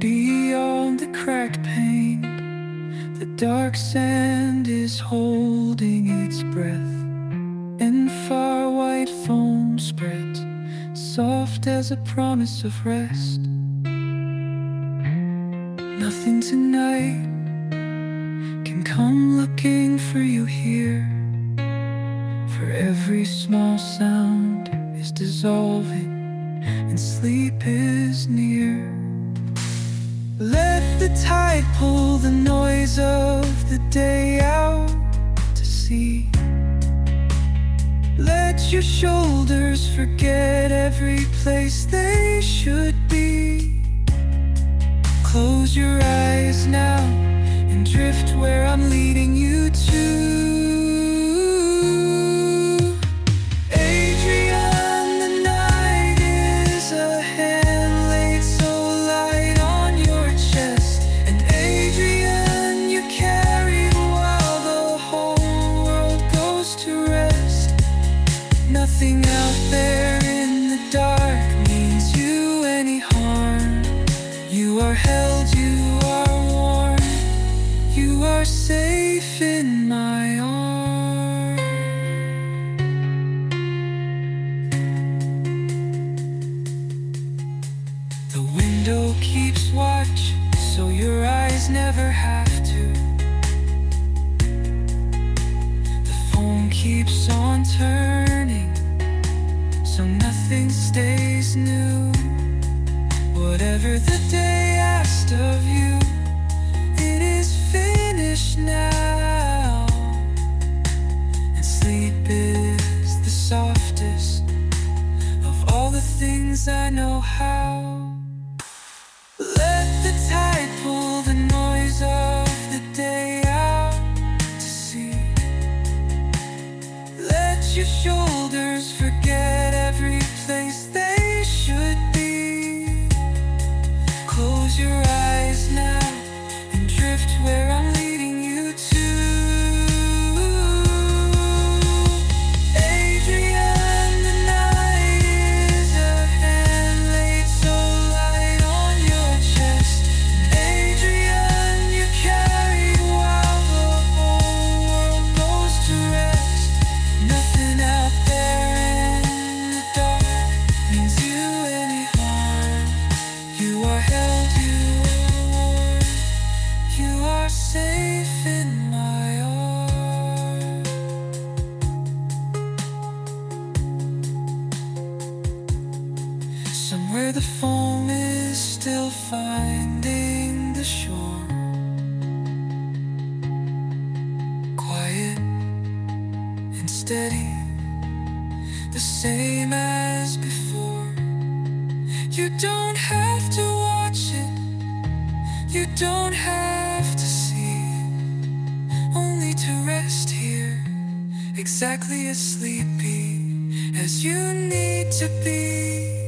Beyond the cracked pane, the dark sand is holding its breath, and far white foam spreads, soft as a promise of rest. Nothing tonight can come looking for you here, for every small sound is dissolving and sleep is near. Let the tide pull the noise of the day out to sea. Let your shoulders forget every place they should be. Close your eyes now and drift where I'm leading you to. Nothing out there in the dark means you any harm. You are held, you are warm, you are safe in my arms. The window keeps watch, so your eyes never have to. The phone keeps on turning, so nothing stays new. Whatever the day asked of you, it is finished now. And sleep is the softest of all the things I know how. Let the tide pull the noise of the day out to sea. Let your shoulders forget every place they should be. Close your eyes now and drift where I'm leading you to. Adrian, the night is a hand laid so light on your chest. Adrian, you carry while the whole world goes to rest. Nothing out there in the dark means you any harm. You are held, you are warm, you are safe in my arms. Somewhere the foam is still finding the shore, quiet and steady, the same as before. You don't have to watch it, you don't have to see it, only to rest here, exactly as sleepy as you need to be.